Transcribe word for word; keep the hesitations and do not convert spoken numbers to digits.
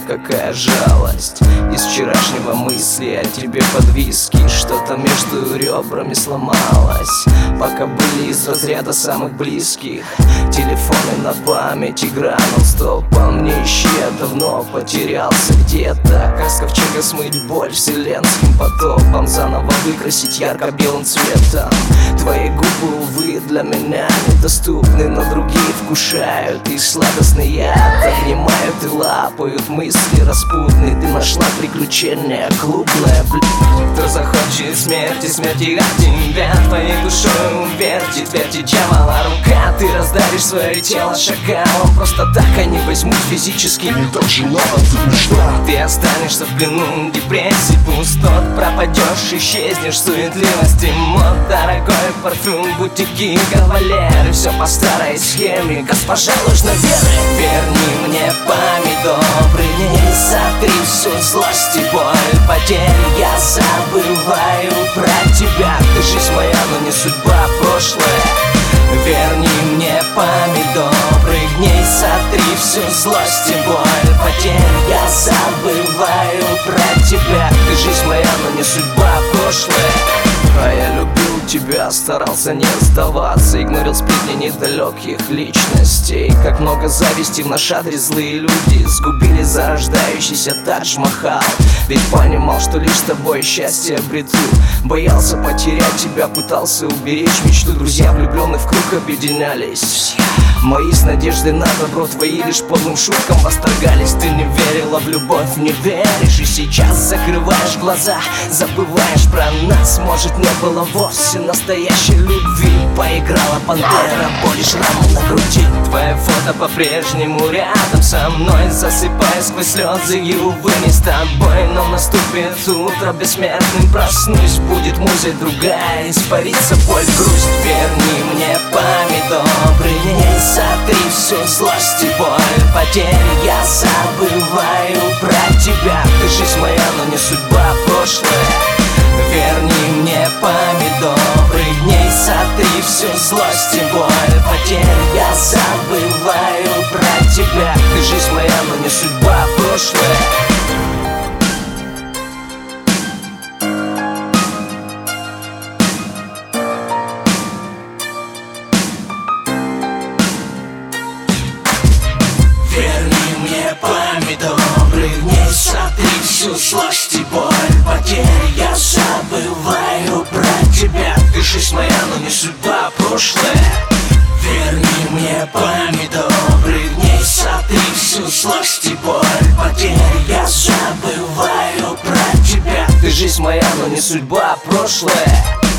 какая жалость. Из вчерашнего мысли о тебе под виски что-то между ребрами сломалось. Пока были из разряда самых близких, телефоны на память игра нон-стоп. По мне ищи, я давно потерялся где-то. Как с ковчега смыть боль вселенским потоком, заново выкрасить ярко-белым цветом. Твои губы, увы, для меня недоступны, но другие вкушают их сладостный яд. Обнимают и лапают мысли распутные. Ты нашла приключение клубное, блядь. Кто захочет смерти, смерти от тебя, твоей душой увертит, вертит дьявола рука. Ты раздаришь свое тело шакалом, просто так они возьмут физически. Не так же надо, ты мечта. Ты останешься в плену депрессии, пустот, пропадешь, исчезнешь в суетливости. Мод, дорогой парфюм, бутики, кавалеры, все по старой схеме, госпожа ложной веры. Верни мне память добрых дней, сотри всю злость и боль потери. Я забываю про тебя, ты жизнь моя, но не судьба, прошлое. Верни мне память добрых дней, сотри всю злость и боль потери. Я забываю про тебя, ты жизнь моя, но не судьба, прошлое. А я любил тебя, старался не сдаваться, игнорил сплетни недалеких личностей. Как много зависти в наш адрес злые люди сгубили зарождающийся Тадж-Махал. Ведь понимал, что лишь с тобой счастье обрету. Боялся потерять тебя, пытался уберечь мечту. Друзья влюбленных в круг объединялись. Мои с надеждой на добро, твои лишь подлым шуткам восторгались. Ты не верила в любовь, не веришь, и сейчас закрываешь глаза, забываешь про нас. Может, не было вовсе настоящей любви. Поиграла пантера, боли, шрамы на груди. Твое фото по-прежнему рядом со мной, засыпая сквозь слезы, и увы, не с тобой. Но наступит утро бессмертным, проснусь, будет музей другая, испарится боль, грусть. Верни мне память добрых дней, сотри всю злость и боль потери. Я забываю про тебя, ты жизнь моя, но не судьба, прошлое. Верни мне память добрых дней, сотри всю злость и боль потери. Я забываю про тебя, ты жизнь моя, но не судьба, прошлое. Верни мне память добрых дней, сотри всю злость и боль потери. Я забываю про тебя, ты жизнь моя, но не судьба, прошлое. Верни мне память добрых дней, сотри всю злость и боль потери. Я забываю про тебя, ты жизнь моя, но не судьба, прошлое.